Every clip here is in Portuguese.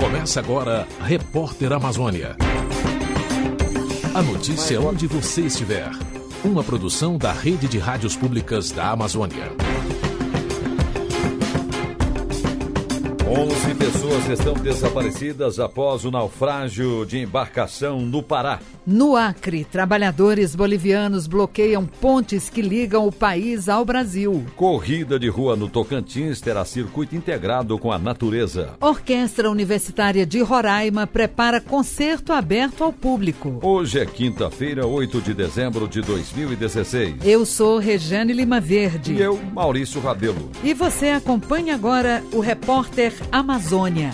Começa agora Repórter Amazônia. A notícia onde você estiver. Uma produção da Rede de Rádios Públicas da Amazônia. 11 pessoas estão desaparecidas após o naufrágio de embarcação no Pará. No Acre, trabalhadores bolivianos bloqueiam pontes que ligam o país ao Brasil. Corrida de rua no Tocantins terá circuito integrado com a natureza. Orquestra Universitária de Roraima prepara concerto aberto ao público. Hoje é quinta-feira, 8 de dezembro de 2016. Eu sou Rejane Lima Verde. E eu, Maurício Rabelo. E você acompanha agora o Repórter Amazônia.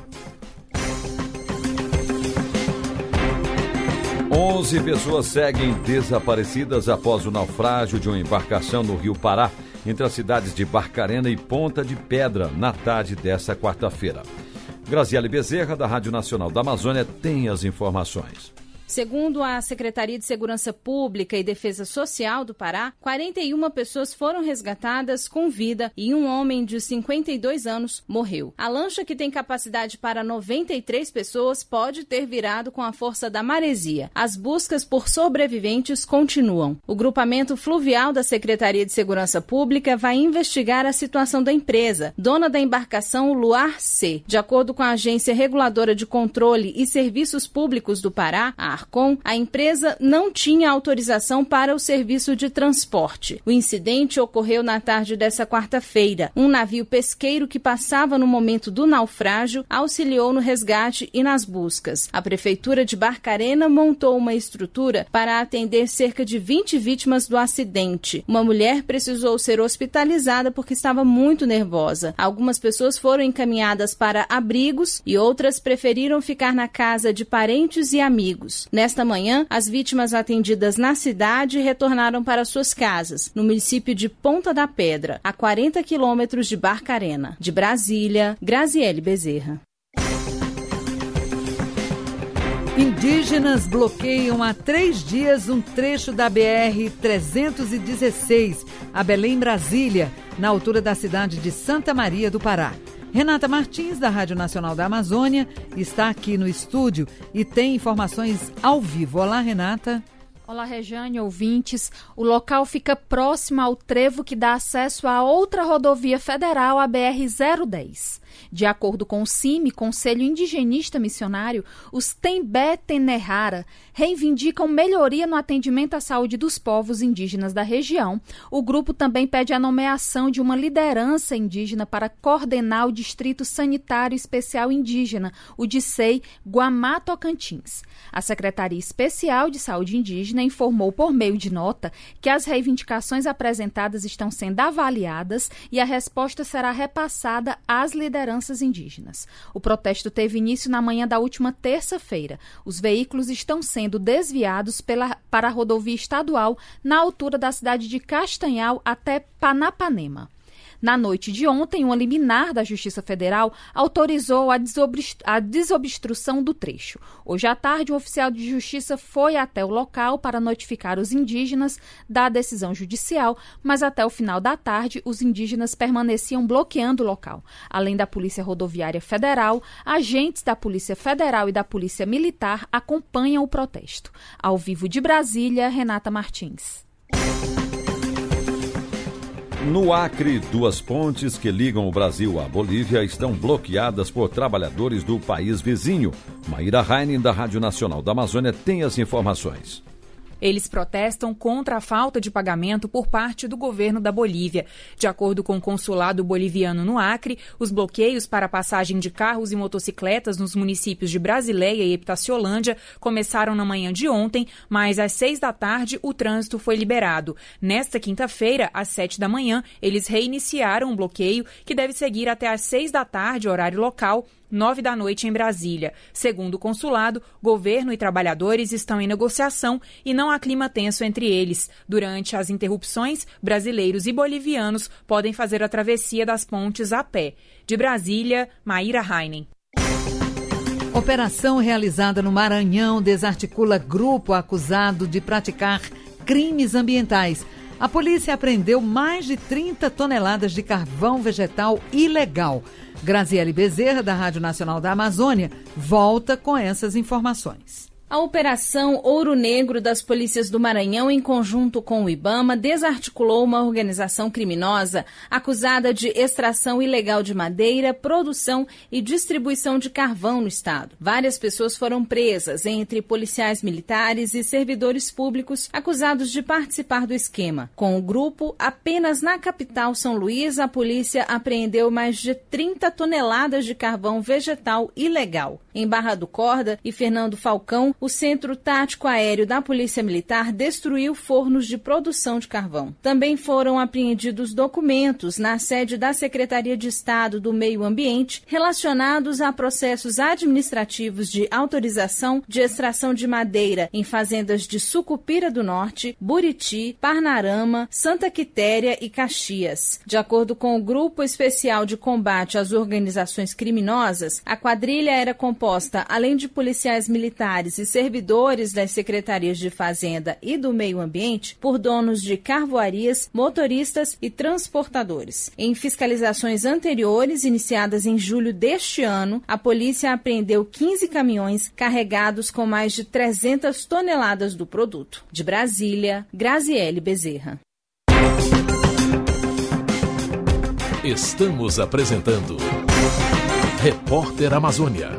11 pessoas seguem desaparecidas após o naufrágio de uma embarcação no Rio Pará, entre as cidades de Barcarena e Ponta de Pedra, na tarde desta quarta-feira. Graziele Bezerra, da Rádio Nacional da Amazônia, tem as informações. Segundo a Secretaria de Segurança Pública e Defesa Social do Pará, 41 pessoas foram resgatadas com vida e um homem de 52 anos morreu. A lancha, que tem capacidade para 93 pessoas, pode ter virado com a força da maresia. As buscas por sobreviventes continuam. O grupamento fluvial da Secretaria de Segurança Pública vai investigar a situação da empresa, dona da embarcação Luar C. De acordo com a Agência Reguladora de Controle e Serviços Públicos do Pará, a Arcon, a empresa não tinha autorização para o serviço de transporte. O incidente ocorreu na tarde dessa quarta-feira. Um navio pesqueiro que passava no momento do naufrágio auxiliou no resgate e nas buscas. A Prefeitura de Barcarena montou uma estrutura para atender cerca de 20 vítimas do acidente. Uma mulher precisou ser hospitalizada porque estava muito nervosa. Algumas pessoas foram encaminhadas para abrigos e outras preferiram ficar na casa de parentes e amigos. Nesta manhã, as vítimas atendidas na cidade retornaram para suas casas, no município de Ponta da Pedra, a 40 quilômetros de Barcarena. De Brasília, Graziele Bezerra. Indígenas bloqueiam há 3 dias um trecho da BR-316, a Belém, Brasília, na altura da cidade de Santa Maria do Pará. Renata Martins, da Rádio Nacional da Amazônia, está aqui no estúdio e tem informações ao vivo. Olá, Renata. Olá, Rejane, ouvintes. O local fica próximo ao trevo que dá acesso a outra rodovia federal, a BR-010. De acordo com o CIMI, Conselho Indigenista Missionário, os Tembé Tenerrara reivindicam melhoria no atendimento à saúde dos povos indígenas da região. O grupo também pede a nomeação de uma liderança indígena para coordenar o Distrito Sanitário Especial Indígena, o DICEI Guamá Tocantins. A Secretaria Especial de Saúde Indígena informou por meio de nota que as reivindicações apresentadas estão sendo avaliadas e a resposta será repassada às lideranças indígenas. O protesto teve início na manhã da última terça-feira. Os veículos estão sendo desviados para a rodovia estadual na altura da cidade de Castanhal até Panapanema. Na noite de ontem, uma liminar da Justiça Federal autorizou a desobstrução do trecho. Hoje à tarde, um oficial de justiça foi até o local para notificar os indígenas da decisão judicial, mas até o final da tarde, os indígenas permaneciam bloqueando o local. Além da Polícia Rodoviária Federal, agentes da Polícia Federal e da Polícia Militar acompanham o protesto. Ao vivo de Brasília, Renata Martins. No Acre, 2 pontes que ligam o Brasil à Bolívia estão bloqueadas por trabalhadores do país vizinho. Maíra Heinen, da Rádio Nacional da Amazônia, tem as informações. Eles protestam contra a falta de pagamento por parte do governo da Bolívia. De acordo com o consulado boliviano no Acre, os bloqueios para a passagem de carros e motocicletas nos municípios de Brasileia e Epitaciolândia começaram na manhã de ontem, mas às 6 da tarde o trânsito foi liberado. Nesta quinta-feira, às 7 da manhã, eles reiniciaram o bloqueio, que deve seguir até às 6 da tarde, horário local, 9 da noite em Brasília. Segundo o consulado, governo e trabalhadores estão em negociação e não há clima tenso entre eles. Durante as interrupções, brasileiros e bolivianos podem fazer a travessia das pontes a pé. De Brasília, Maíra Heinen. Operação realizada no Maranhão desarticula grupo acusado de praticar crimes ambientais. A polícia apreendeu mais de 30 toneladas de carvão vegetal ilegal. Graziele Bezerra, da Rádio Nacional da Amazônia, volta com essas informações. A Operação Ouro Negro das Polícias do Maranhão, em conjunto com o IBAMA, desarticulou uma organização criminosa acusada de extração ilegal de madeira, produção e distribuição de carvão no estado. Várias pessoas foram presas, entre policiais militares e servidores públicos acusados de participar do esquema. Com o grupo, apenas na capital São Luís, a polícia apreendeu mais de 30 toneladas de carvão vegetal ilegal. Em Barra do Corda e Fernando Falcão, o Centro Tático Aéreo da Polícia Militar destruiu fornos de produção de carvão. Também foram apreendidos documentos na sede da Secretaria de Estado do Meio Ambiente relacionados a processos administrativos de autorização de extração de madeira em fazendas de Sucupira do Norte, Buriti, Parnarama, Santa Quitéria e Caxias. De acordo com o Grupo Especial de Combate às Organizações Criminosas, a quadrilha era composta, além de policiais militares e servidores das secretarias de Fazenda e do Meio Ambiente, por donos de carvoarias, motoristas e transportadores. Em fiscalizações anteriores, iniciadas em julho deste ano, a polícia apreendeu 15 caminhões carregados com mais de 300 toneladas do produto. De Brasília, Graziele Bezerra. Estamos apresentando Repórter Amazônia.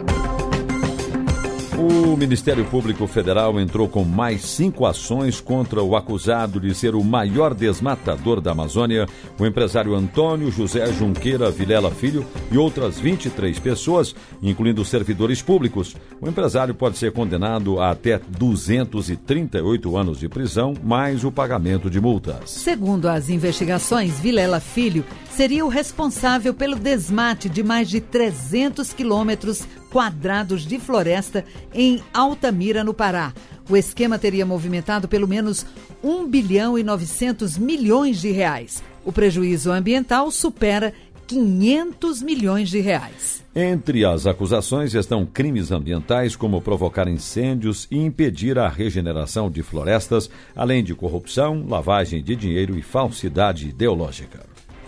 O Ministério Público Federal entrou com mais 5 ações contra o acusado de ser o maior desmatador da Amazônia, o empresário Antônio José Junqueira Vilela Filho, e outras 23 pessoas, incluindo servidores públicos. O empresário pode ser condenado a até 238 anos de prisão, mais o pagamento de multas. Segundo as investigações, Vilela Filho seria o responsável pelo desmate de mais de 300 quilômetros quadrados de floresta em Altamira, no Pará. O esquema teria movimentado pelo menos 1 bilhão e 900 milhões de reais. O prejuízo ambiental supera 500 milhões de reais. Entre as acusações estão crimes ambientais, como provocar incêndios e impedir a regeneração de florestas, além de corrupção, lavagem de dinheiro e falsidade ideológica.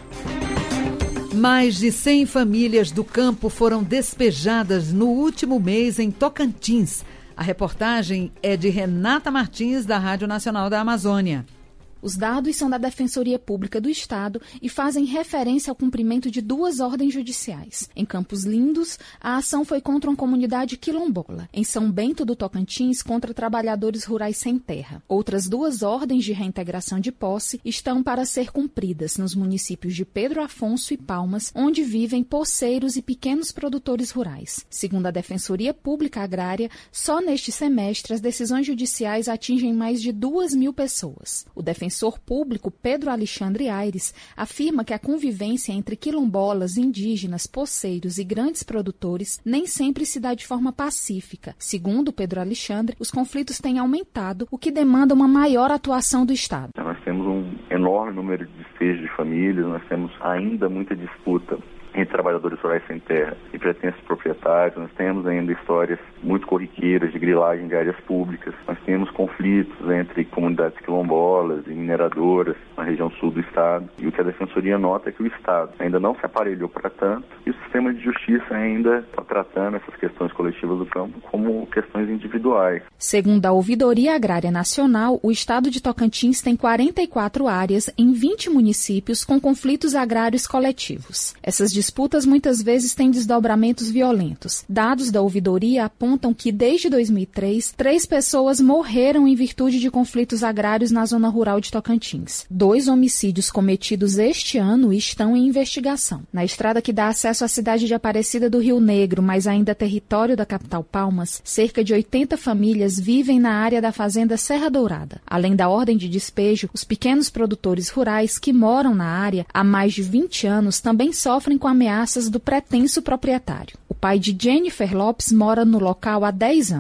Mais de 100 famílias do campo foram despejadas no último mês em Tocantins. A reportagem é de Renata Martins, da Rádio Nacional da Amazônia. Os dados são da Defensoria Pública do Estado e fazem referência ao cumprimento de 2 ordens judiciais. Em Campos Lindos, a ação foi contra uma comunidade quilombola. Em São Bento do Tocantins, contra trabalhadores rurais sem terra. Outras 2 ordens de reintegração de posse estão para ser cumpridas nos municípios de Pedro Afonso e Palmas, onde vivem poceiros e pequenos produtores rurais. Segundo a Defensoria Pública Agrária, só neste semestre as decisões judiciais atingem mais de 2.000 pessoas. O defensor público Pedro Alexandre Aires afirma que a convivência entre quilombolas, indígenas, poceiros e grandes produtores nem sempre se dá de forma pacífica. Segundo Pedro Alexandre, os conflitos têm aumentado, o que demanda uma maior atuação do Estado. Nós temos um enorme número de despejos de famílias, nós temos ainda muita disputa entre trabalhadores rurais sem terra e pretensos proprietários. Nós temos ainda histórias muito corriqueiras de grilagem de áreas públicas. Nós temos conflitos entre comunidades quilombolas e mineradoras na região sul do estado. E o que a Defensoria nota é que o Estado ainda não se aparelhou para tanto e o sistema de justiça ainda está tratando essas questões coletivas do campo como questões individuais. Segundo a Ouvidoria Agrária Nacional, o estado de Tocantins tem 44 áreas em 20 municípios com conflitos agrários coletivos. Essas disputas muitas vezes têm desdobramentos violentos. Dados da ouvidoria apontam que, desde 2003, 3 pessoas morreram em virtude de conflitos agrários na zona rural de Tocantins. 2 homicídios cometidos este ano estão em investigação. Na estrada que dá acesso à cidade de Aparecida do Rio Negro, mas ainda território da capital Palmas, cerca de 80 famílias vivem na área da fazenda Serra Dourada. Além da ordem de despejo, os pequenos produtores rurais que moram na área há mais de 20 anos também sofrem com ameaças do pretenso proprietário. O pai de Jennifer Lopes mora no local há 10 anos.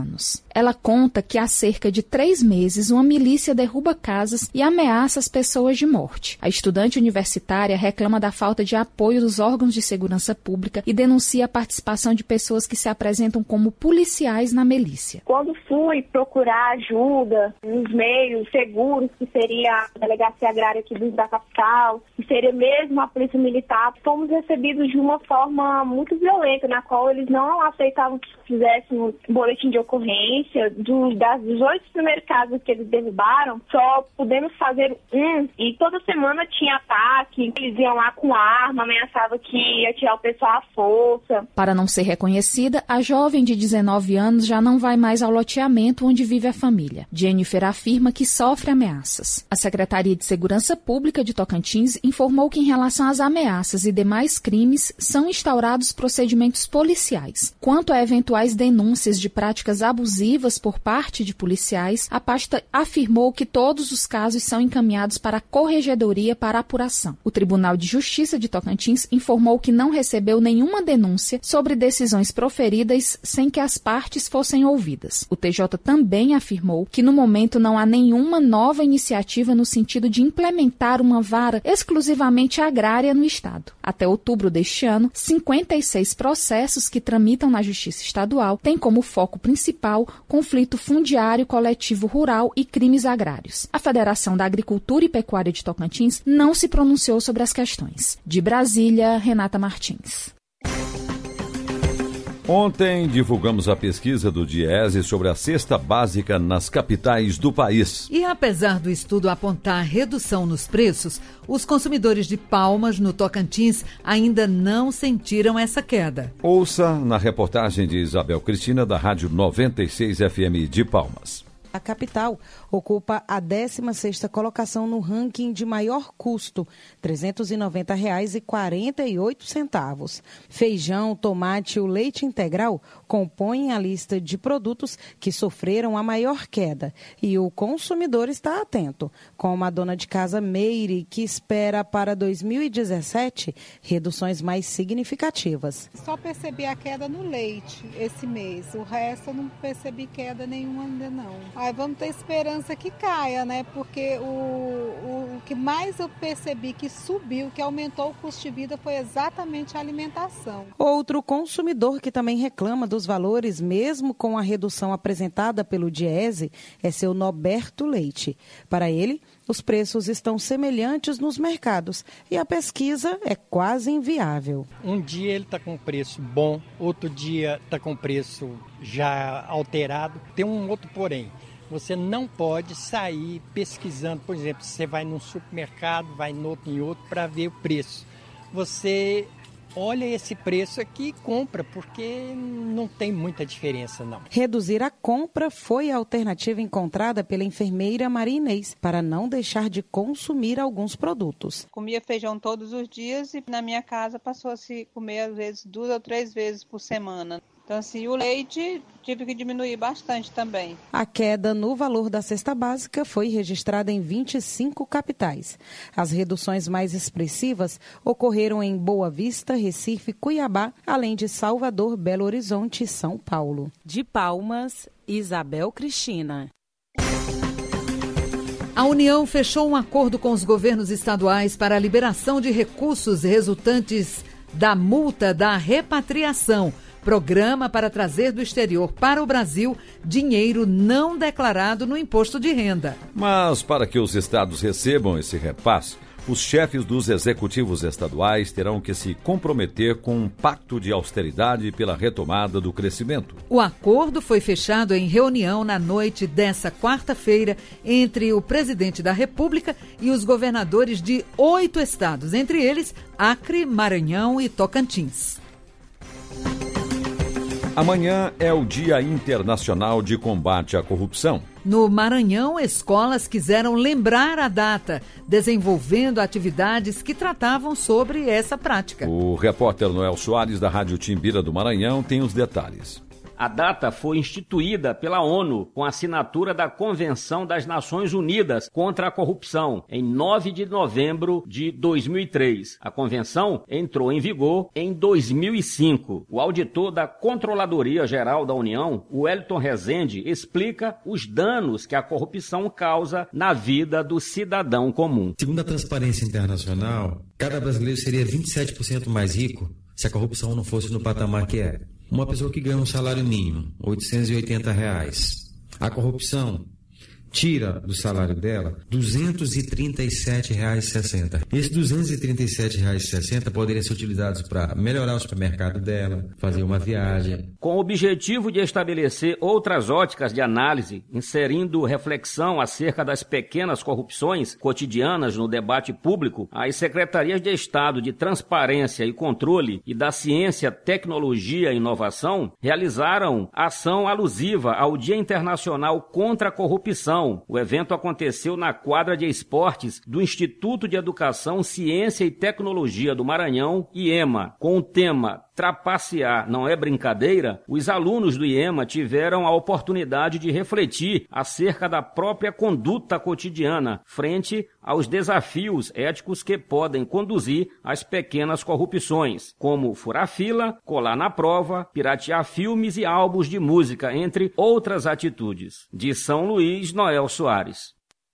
Ela conta que há cerca de 3 meses uma milícia derruba casas e ameaça as pessoas de morte. A estudante universitária reclama da falta de apoio dos órgãos de segurança pública e denuncia a participação de pessoas que se apresentam como policiais na milícia. Quando fui procurar ajuda nos meios seguros, que seria a Delegacia Agrária aqui da capital, que seria mesmo a Polícia Militar, fomos recebidos de uma forma muito violenta, na qual eles não aceitavam que fizéssemos boletim de ocorrência. Dos 8 primeiros casos que eles derrubaram, só pudemos fazer um, e toda semana tinha ataque, eles iam lá com arma, ameaçavam que ia tirar o pessoal à força. Para não ser reconhecida, a jovem de 19 anos já não vai mais ao loteamento onde vive a família. Jennifer afirma que sofre ameaças. A Secretaria de Segurança Pública de Tocantins informou que, em relação às ameaças e demais crimes, são instaurados procedimentos policiais. Quanto a eventuais denúncias de práticas abusivas por parte de policiais, a pasta afirmou que todos os casos são encaminhados para a Corregedoria para apuração. O Tribunal de Justiça de Tocantins informou que não recebeu nenhuma denúncia sobre decisões proferidas sem que as partes fossem ouvidas. O TJ também afirmou que, no momento, não há nenhuma nova iniciativa no sentido de implementar uma vara exclusivamente agrária no Estado. Até outubro deste ano, 56 processos que tramitam na Justiça Estadual têm como foco principal conflito fundiário coletivo rural e crimes agrários. A Federação da Agricultura e Pecuária de Tocantins não se pronunciou sobre as questões. De Brasília, Renata Martins. Ontem divulgamos a pesquisa do Diese sobre a cesta básica nas capitais do país. E apesar do estudo apontar redução nos preços, os consumidores de Palmas, no Tocantins, ainda não sentiram essa queda. Ouça na reportagem de Isabel Cristina, da Rádio 96 FM de Palmas. A capital ocupa a 16ª colocação no ranking de maior custo, R$ 390,48. Feijão, tomate e o leite integral compõem a lista de produtos que sofreram a maior queda. E o consumidor está atento, como a dona de casa Meire, que espera para 2017 reduções mais significativas. Só percebi a queda no leite esse mês, o resto eu não percebi queda nenhuma ainda não. Aí vamos ter esperança que caia, né? Porque o que mais eu percebi que subiu, que aumentou o custo de vida foi exatamente a alimentação. Outro consumidor que também reclama dos valores, mesmo com a redução apresentada pelo Diese, é seu Norberto Leite. Para ele, os preços estão semelhantes nos mercados e a pesquisa é quase inviável. Um dia ele está com preço bom, outro dia está com preço já alterado. Tem um outro porém. Você não pode sair pesquisando, por exemplo, você vai num supermercado, vai em outro para ver o preço. Você olha esse preço aqui e compra, porque não tem muita diferença, não. Reduzir a compra foi a alternativa encontrada pela enfermeira Maria Inês, para não deixar de consumir alguns produtos. Comia feijão todos os dias e na minha casa passou a se comer, às vezes, 2 ou 3 vezes por semana. Então, assim, o leite tive que diminuir bastante também. A queda no valor da cesta básica foi registrada em 25 capitais. As reduções mais expressivas ocorreram em Boa Vista, Recife, Cuiabá, além de Salvador, Belo Horizonte e São Paulo. De Palmas, Isabel Cristina. A União fechou um acordo com os governos estaduais para a liberação de recursos resultantes da multa da repatriação, programa para trazer do exterior para o Brasil dinheiro não declarado no imposto de renda. Mas para que os estados recebam esse repasse, os chefes dos executivos estaduais terão que se comprometer com um pacto de austeridade pela retomada do crescimento. O acordo foi fechado em reunião na noite dessa quarta-feira entre o presidente da República e os governadores de 8 estados, entre eles Acre, Maranhão e Tocantins. Amanhã é o Dia Internacional de Combate à Corrupção. No Maranhão, escolas quiseram lembrar a data, desenvolvendo atividades que tratavam sobre essa prática. O repórter Noel Soares, da Rádio Timbira do Maranhão, tem os detalhes. A data foi instituída pela ONU com a assinatura da Convenção das Nações Unidas contra a Corrupção, em 9 de novembro de 2003. A convenção entrou em vigor em 2005. O auditor da Controladoria Geral da União, Wellington Rezende, explica os danos que a corrupção causa na vida do cidadão comum. Segundo a Transparência Internacional, cada brasileiro seria 27% mais rico se a corrupção não fosse no patamar que é. Uma pessoa que ganha um salário mínimo, R$ 880. A corrupção tira do salário dela R$ 237,60. Esses R$ 237,60 poderiam ser utilizados para melhorar o supermercado dela, fazer uma viagem. Com o objetivo de estabelecer outras óticas de análise, inserindo reflexão acerca das pequenas corrupções cotidianas no debate público, as Secretarias de Estado de Transparência e Controle e da Ciência, Tecnologia e Inovação realizaram ação alusiva ao Dia Internacional contra a Corrupção. O evento aconteceu na quadra de esportes do Instituto de Educação, Ciência e Tecnologia do Maranhão, IEMA. Com o tema Trapacear não é brincadeira, os alunos do IEMA tiveram a oportunidade de refletir acerca da própria conduta cotidiana frente aos desafios éticos que podem conduzir às pequenas corrupções, como furar fila, colar na prova, piratear filmes e álbuns de música, entre outras atitudes. De São Luís, Noel Soares.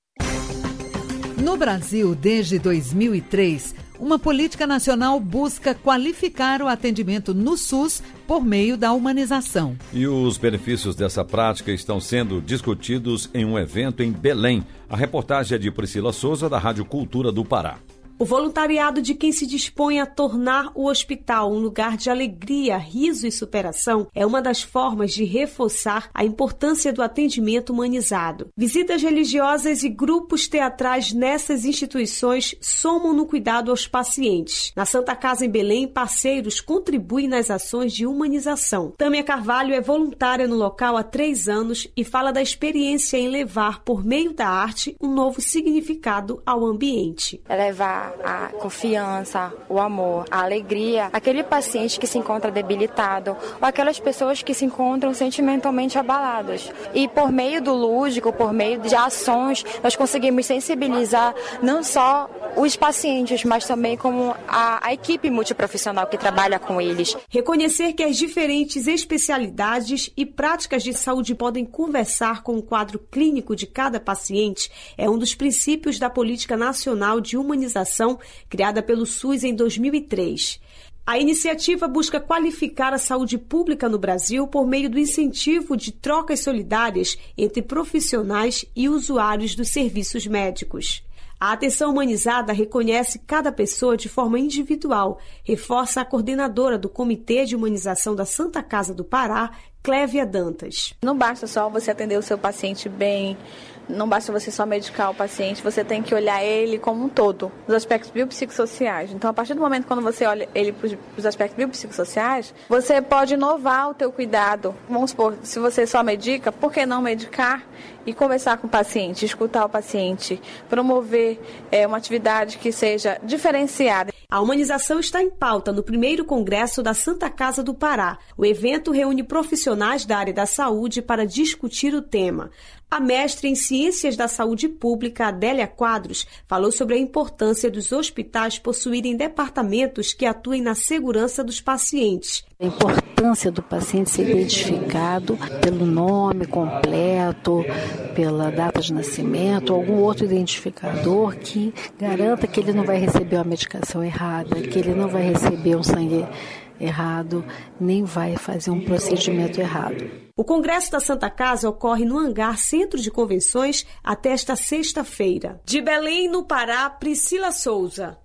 No Brasil, desde 2003, uma política nacional busca qualificar o atendimento no SUS por meio da humanização. E os benefícios dessa prática estão sendo discutidos em um evento em Belém. A reportagem é de Priscila Souza, da Rádio Cultura do Pará. O voluntariado de quem se dispõe a tornar o hospital um lugar de alegria, riso e superação é uma das formas de reforçar a importância do atendimento humanizado. Visitas religiosas e grupos teatrais nessas instituições somam no cuidado aos pacientes. Na Santa Casa em Belém, parceiros contribuem nas ações de humanização. Tâmia Carvalho é voluntária no local há 3 anos e fala da experiência em levar, por meio da arte, um novo significado ao ambiente. Levar a confiança, o amor, a alegria, aquele paciente que se encontra debilitado ou aquelas pessoas que se encontram sentimentalmente abaladas. E por meio do lúdico, por meio de ações, nós conseguimos sensibilizar não só os pacientes, mas também como a equipe multiprofissional que trabalha com eles. Reconhecer que as diferentes especialidades e práticas de saúde podem conversar com o quadro clínico de cada paciente é um dos princípios da Política Nacional de Humanização criada pelo SUS em 2003. A iniciativa busca qualificar a saúde pública no Brasil por meio do incentivo de trocas solidárias entre profissionais e usuários dos serviços médicos. A atenção humanizada reconhece cada pessoa de forma individual, reforça a coordenadora do Comitê de Humanização da Santa Casa do Pará, Clévia Dantas. Não basta só você atender o seu paciente bem, não basta você só medicar o paciente, você tem que olhar ele como um todo, os aspectos biopsicossociais. Então, a partir do momento quando você olha ele para os aspectos biopsicossociais, você pode inovar o teu cuidado. Vamos supor, se você só medica, por que não medicar e conversar com o paciente, escutar o paciente, promover uma atividade que seja diferenciada. A humanização está em pauta no 1º Congresso da Santa Casa do Pará. O evento reúne profissionais da área da saúde para discutir o tema. A mestre em Ciências da Saúde Pública, Adélia Quadros, falou sobre a importância dos hospitais possuírem departamentos que atuem na segurança dos pacientes. A importância do paciente ser identificado pelo nome completo, pela data de nascimento, algum outro identificador que garanta que ele não vai receber uma medicação errada, que ele não vai receber um sangue errado, nem vai fazer um procedimento errado. O Congresso da Santa Casa ocorre no Hangar Centro de Convenções até esta sexta-feira. De Belém, no Pará, Priscila Souza.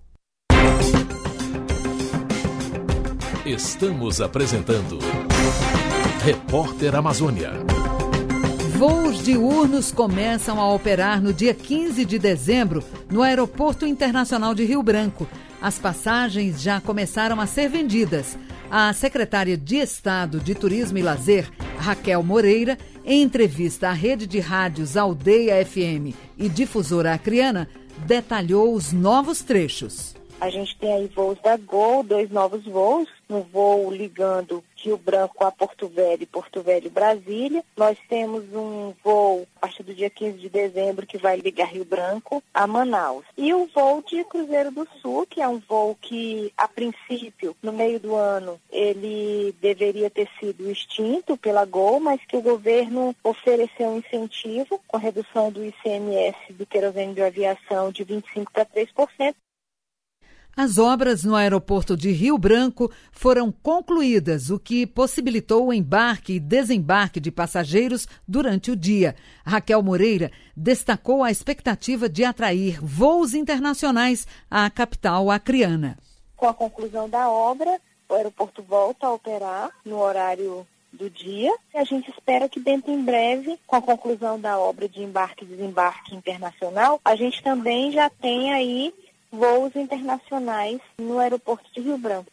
Estamos apresentando Repórter Amazônia. Voos diurnos começam a operar no dia 15 de dezembro no Aeroporto Internacional de Rio Branco. As passagens já começaram a ser vendidas. A secretária de Estado de Turismo e Lazer, Raquel Moreira, em entrevista à rede de rádios Aldeia FM e Difusora Acreana, detalhou os novos trechos. A gente tem aí voos da Gol, 2 novos voos, um voo ligando Rio Branco a Porto Velho e Porto Velho Brasília. Nós temos um voo a partir do dia 15 de dezembro que vai ligar Rio Branco a Manaus. E o voo de Cruzeiro do Sul, que é um voo que, a princípio, no meio do ano, ele deveria ter sido extinto pela Gol, mas que o governo ofereceu um incentivo com redução do ICMS do querosene de aviação de 25% para 3%. As obras no aeroporto de Rio Branco foram concluídas, o que possibilitou o embarque e desembarque de passageiros durante o dia. Raquel Moreira destacou a expectativa de atrair voos internacionais à capital acreana. Com a conclusão da obra, o aeroporto volta a operar no horário do dia. A gente espera que dentro em breve, com a conclusão da obra de embarque e desembarque internacional, a gente também já tenha aí voos internacionais no aeroporto de Rio Branco.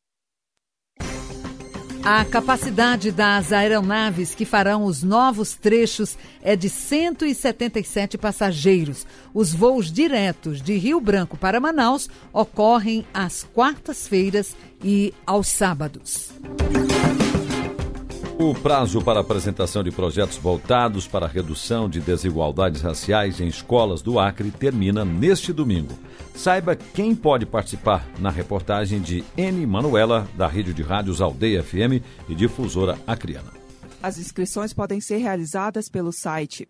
A capacidade das aeronaves que farão os novos trechos é de 177 passageiros. Os voos diretos de Rio Branco para Manaus ocorrem às quartas-feiras e aos sábados. O prazo para apresentação de projetos voltados para a redução de desigualdades raciais em escolas do Acre termina neste domingo. Saiba quem pode participar na reportagem de N. Manuela, da Rede de Rádios Aldeia FM e Difusora Acreana. As inscrições podem ser realizadas pelo site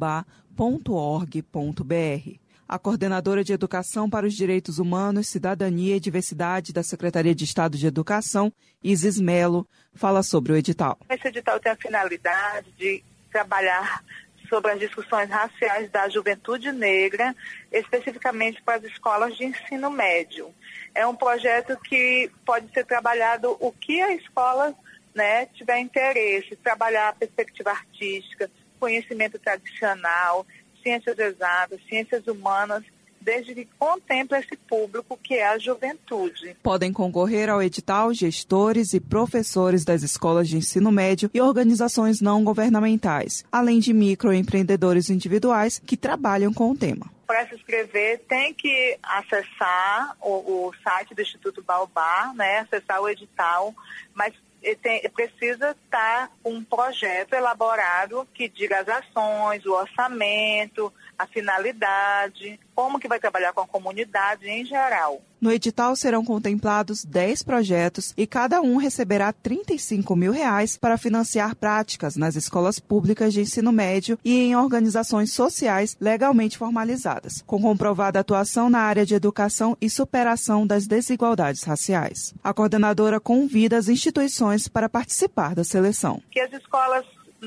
baobá.org.br. A coordenadora de Educação para os Direitos Humanos, Cidadania e Diversidade da Secretaria de Estado de Educação, Isis Melo, fala sobre o edital. Esse edital tem a finalidade de trabalhar sobre as discussões raciais da juventude negra, especificamente para as escolas de ensino médio. É um projeto que pode ser trabalhado o que a escola tiver interesse, trabalhar a perspectiva artística, conhecimento tradicional, ciências exatas, ciências humanas, desde que contempla esse público que é a juventude. Podem concorrer ao edital gestores e professores das escolas de ensino médio e organizações não governamentais, além de microempreendedores individuais que trabalham com o tema. Para se inscrever, tem que acessar o site do Instituto Baobá, acessar o edital, mas precisa estar com um projeto elaborado que diga as ações, o orçamento, a finalidade, como que vai trabalhar com a comunidade em geral. No edital serão contemplados 10 projetos e cada um receberá R$35 mil para financiar práticas nas escolas públicas de ensino médio e em organizações sociais legalmente formalizadas, com comprovada atuação na área de educação e superação das desigualdades raciais. A coordenadora convida as instituições para participar da seleção. Que as escolas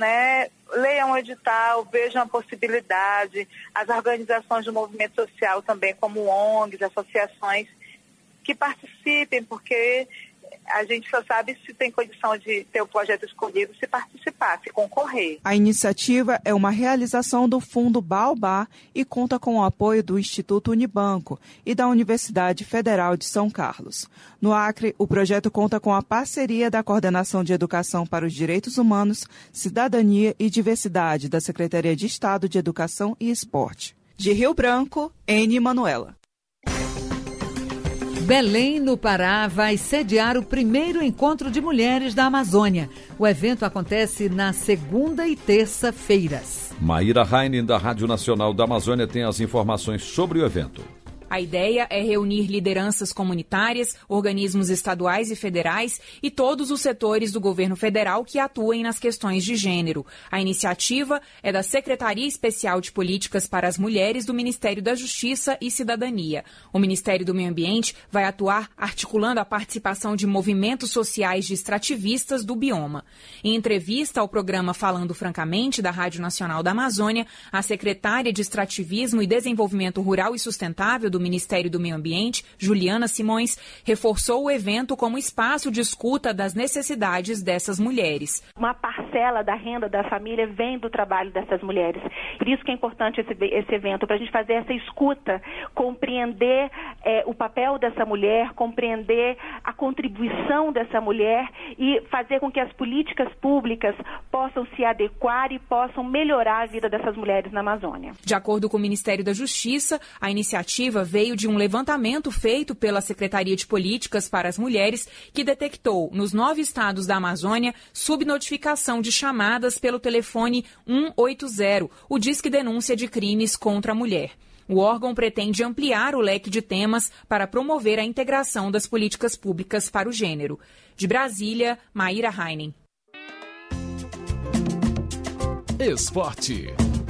leiam o edital, vejam a possibilidade, as organizações do movimento social também, como ONGs, associações, que participem, porque a gente só sabe se tem condição de ter o projeto escolhido, se participar, se concorrer. A iniciativa é uma realização do Fundo Baobá e conta com o apoio do Instituto Unibanco e da Universidade Federal de São Carlos. No Acre, o projeto conta com a parceria da Coordenação de Educação para os Direitos Humanos, Cidadania e Diversidade da Secretaria de Estado de Educação e Esporte. De Rio Branco, N. Manuela. Belém, no Pará, vai sediar o primeiro encontro de mulheres da Amazônia. O evento acontece na segunda e terça-feiras. Maíra Heinen, da Rádio Nacional da Amazônia, tem as informações sobre o evento. A ideia é reunir lideranças comunitárias, organismos estaduais e federais e todos os setores do governo federal que atuem nas questões de gênero. A iniciativa é da Secretaria Especial de Políticas para as Mulheres do Ministério da Justiça e Cidadania. O Ministério do Meio Ambiente vai atuar articulando a participação de movimentos sociais de extrativistas do bioma. Em entrevista ao programa Falando Francamente, da Rádio Nacional da Amazônia, a secretária de Extrativismo e Desenvolvimento Rural e Sustentável do Ministério do Meio Ambiente, Juliana Simões, reforçou o evento como espaço de escuta das necessidades dessas mulheres. Uma parcela da renda da família vem do trabalho dessas mulheres. Por isso que é importante esse evento, para a gente fazer essa escuta, compreender o papel dessa mulher, compreender a contribuição dessa mulher e fazer com que as políticas públicas possam se adequar e possam melhorar a vida dessas mulheres na Amazônia. De acordo com o Ministério da Justiça, a iniciativa veio de um levantamento feito pela Secretaria de Políticas para as Mulheres, que detectou nos 9 estados da Amazônia subnotificação de chamadas pelo telefone 180, o Disque Denúncia de Crimes contra a Mulher. O órgão pretende ampliar o leque de temas para promover a integração das políticas públicas para o gênero. De Brasília, Maíra Heinen. Esporte.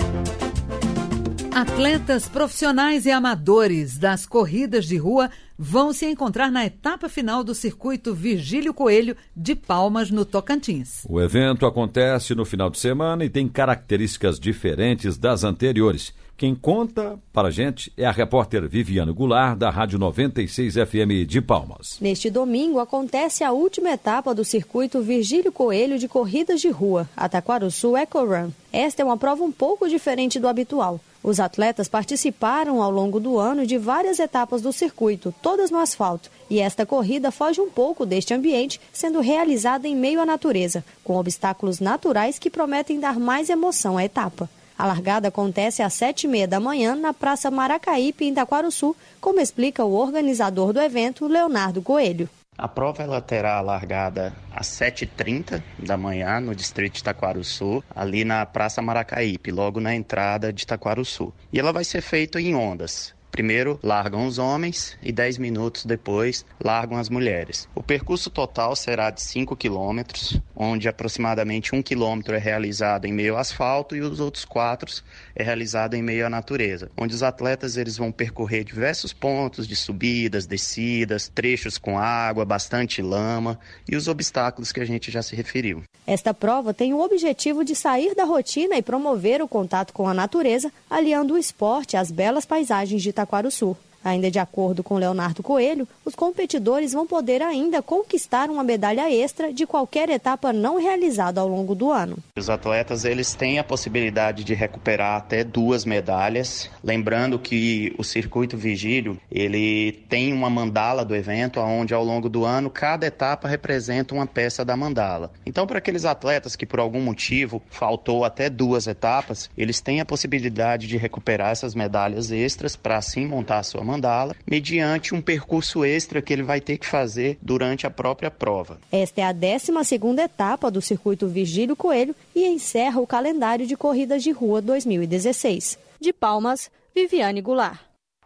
Atletas profissionais e amadores das corridas de rua vão se encontrar na etapa final do circuito Virgílio Coelho de Palmas, no Tocantins. O evento acontece no final de semana e tem características diferentes das anteriores. Quem conta para a gente é a repórter Viviane Goulart, da Rádio 96 FM de Palmas. Neste domingo acontece a última etapa do circuito Virgílio Coelho de corridas de rua, a Taquaruçu Eco Run. Esta é uma prova um pouco diferente do habitual. Os atletas participaram ao longo do ano de várias etapas do circuito, todas no asfalto, e esta corrida foge um pouco deste ambiente, sendo realizada em meio à natureza, com obstáculos naturais que prometem dar mais emoção à etapa. A largada acontece às 7h30 da manhã na Praça Maracaípe, em Taquaruçu, como explica o organizador do evento, Leonardo Coelho. A prova ela terá a largada às 7h30 da manhã no distrito de Taquaruçu, ali na Praça Maracaípe, logo na entrada de Taquaruçu. E ela vai ser feita em ondas. Primeiro largam os homens e 10 minutos depois largam as mulheres. O percurso total será de 5 quilômetros, onde aproximadamente 1 quilômetro é realizado em meio ao asfalto e os outros 4 é realizado em meio à natureza, onde os atletas eles vão percorrer diversos pontos de subidas, descidas, trechos com água, bastante lama e os obstáculos que a gente já se referiu. Esta prova tem o objetivo de sair da rotina e promover o contato com a natureza, aliando o esporte às belas paisagens de Taquaruçu. Ainda de acordo com Leonardo Coelho, os competidores vão poder ainda conquistar uma medalha extra de qualquer etapa não realizada ao longo do ano. Os atletas eles têm a possibilidade de recuperar até 2 medalhas, lembrando que o circuito Virgílio ele tem uma mandala do evento, onde ao longo do ano cada etapa representa uma peça da mandala. Então, para aqueles atletas que por algum motivo faltou até 2 etapas, eles têm a possibilidade de recuperar essas medalhas extras para assim montar a sua mandala, mediante um percurso extra que ele vai ter que fazer durante a própria prova. Esta é a 12ª etapa do circuito Virgílio Coelho e encerra o calendário de corridas de rua 2016. De Palmas, Viviane Goulart.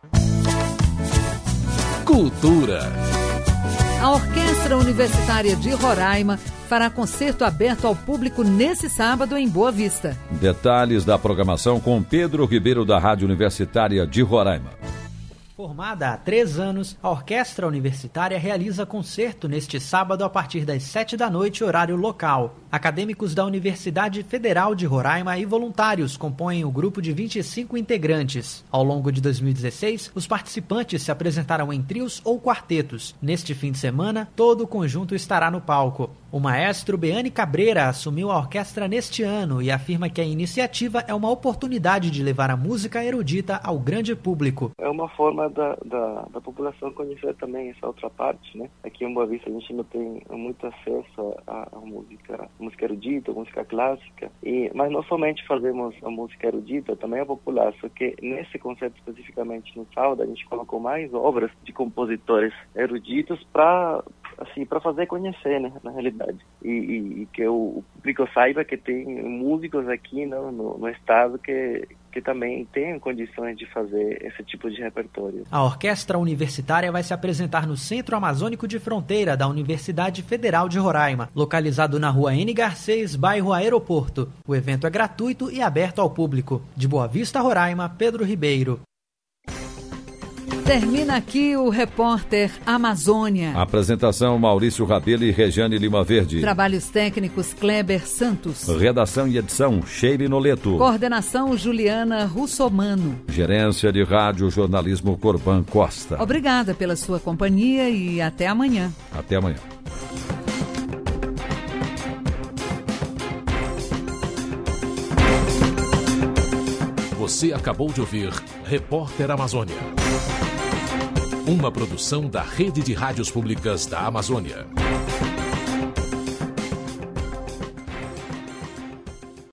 Cultura. A Orquestra Universitária de Roraima fará concerto aberto ao público nesse sábado em Boa Vista. Detalhes da programação com Pedro Ribeiro, da Rádio Universitária de Roraima. Formada há 3 anos, a Orquestra Universitária realiza concerto neste sábado a partir das 7 da noite, horário local. Acadêmicos da Universidade Federal de Roraima e voluntários compõem o grupo de 25 integrantes. Ao longo de 2016, os participantes se apresentarão em trios ou quartetos. Neste fim de semana, todo o conjunto estará no palco. O maestro Beane Cabreira assumiu a orquestra neste ano e afirma que a iniciativa é uma oportunidade de levar a música erudita ao grande público. É uma forma da população conhecer também essa outra parte, né? Aqui em Boa Vista a gente não tem muito acesso à música erudita, música clássica, mas não somente fazemos a música erudita, também é popular, só que nesse concerto especificamente no sábado a gente colocou mais obras de compositores eruditos para fazer conhecer, né, na realidade, e que o público saiba que tem músicos aqui no estado que também têm condições de fazer esse tipo de repertório. A Orquestra Universitária vai se apresentar no Centro Amazônico de Fronteira da Universidade Federal de Roraima, localizado na rua N. Garcês, bairro Aeroporto. O evento é gratuito e aberto ao público. De Boa Vista, Roraima, Pedro Ribeiro. Termina aqui o Repórter Amazônia. Apresentação Maurício Rabelo e Regiane Lima Verde. Trabalhos técnicos Kleber Santos. Redação e edição Sheila Noleto. Coordenação Juliana Russomano. Gerência de Rádio Jornalismo Corban Costa. Obrigada pela sua companhia e até amanhã. Até amanhã. Você acabou de ouvir Repórter Amazônia. Uma produção da Rede de Rádios Públicas da Amazônia.